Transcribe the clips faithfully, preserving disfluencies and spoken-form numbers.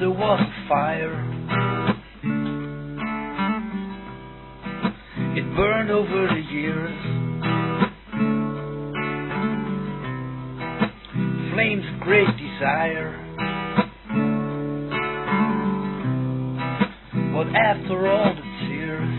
there was a fire. It burned over the years. Flames of great desire. But after all the tears,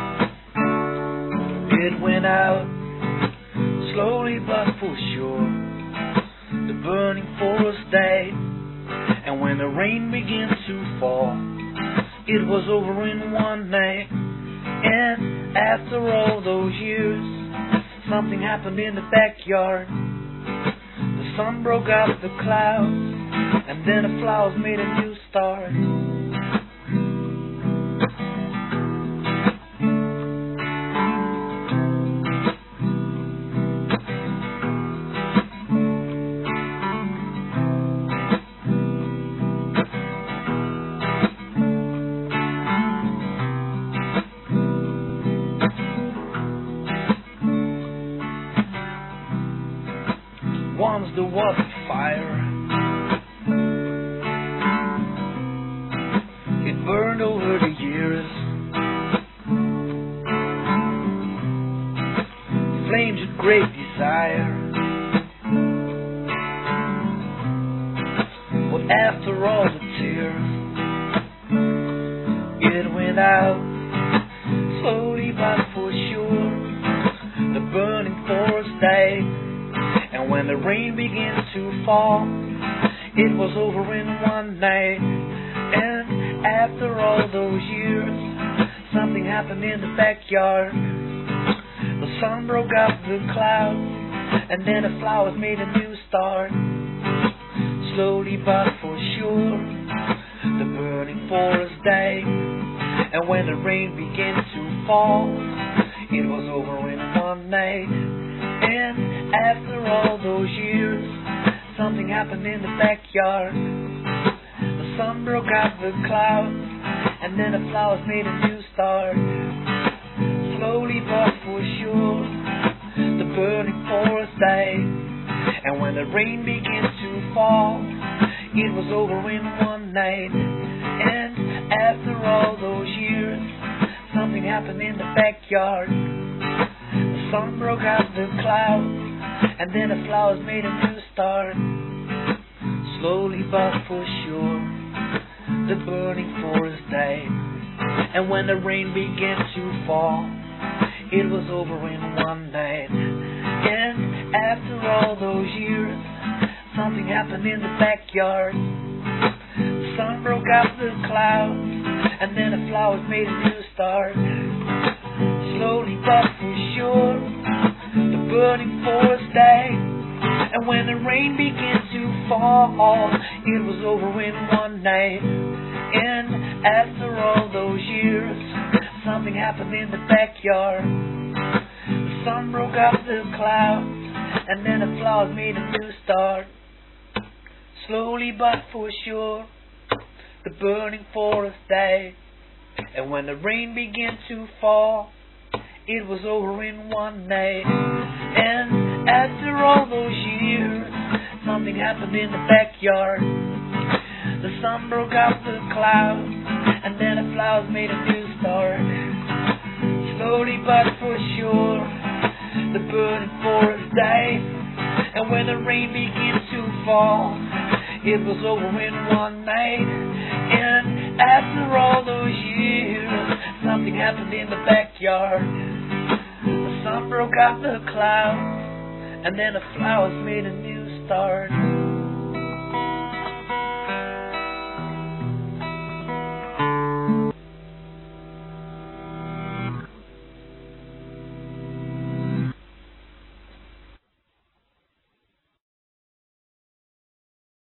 it went out, slowly but for sure. The burning forest died, and when the rain began to fall, it was over in one night. And after all those years, something happened in the backyard. The sun broke out of the clouds, and then the flowers made a new start. Once there was a fire. It burned over the years. Flames of great desire. But after all the tears, it went out, slowly but for sure. The burning forest died, and when the rain began to fall, it was over in one night. And after all those years, something happened in the backyard. The sun broke out of the clouds, and then the flowers made a new start. Slowly but for sure, the burning forest died, and when the rain began to fall, it was over in one night. And after all those years, something happened in the backyard. The sun broke out of the clouds, and then the flowers made a new start. Slowly but for sure, the burning forest died, and when the rain began to fall, it was over in one night. And after all those years, something happened in the backyard. The sun broke out of the clouds, and then the flowers made a new start. Slowly but for sure, the burning forest died, and when the rain began to fall, it was over in one night. And after all those years, something happened in the backyard. The sun broke out of the clouds, and then the flowers made a new start. Slowly but for sure, the burning forest died, and when the rain began to fall, it was over in one night. And after all those years, something happened in the backyard. The sun broke out of the clouds, and then the flowers made a new start. Slowly but for sure, the burning forest died, and when the rain began to fall, it was over in one night. And after all those years, something happened in the backyard. The sun broke out of the clouds, and then the flowers made a new start. Slowly but for sure, the burning forest died, and when the rain began to fall, it was over in one night. And after all those years, something happened in the backyard. The sun broke out the clouds, and then the flowers made a new start.